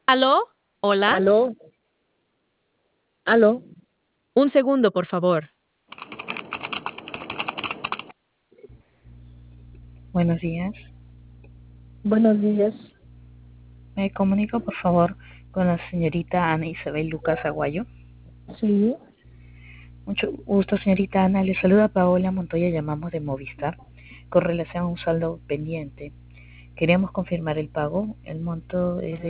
¿Aló? ¿Hola? Aló, aló. Un segundo, por favor. Buenos días. Buenos días. Me comunico, por favor, con la señorita Ana Isabel Lucas Aguayo. Sí, Mucho gusto, señorita Ana. Le saluda Paola Montoya, llamamos de Movistar, con relación a un saldo pendiente. Queríamos confirmar el pago. El monto es de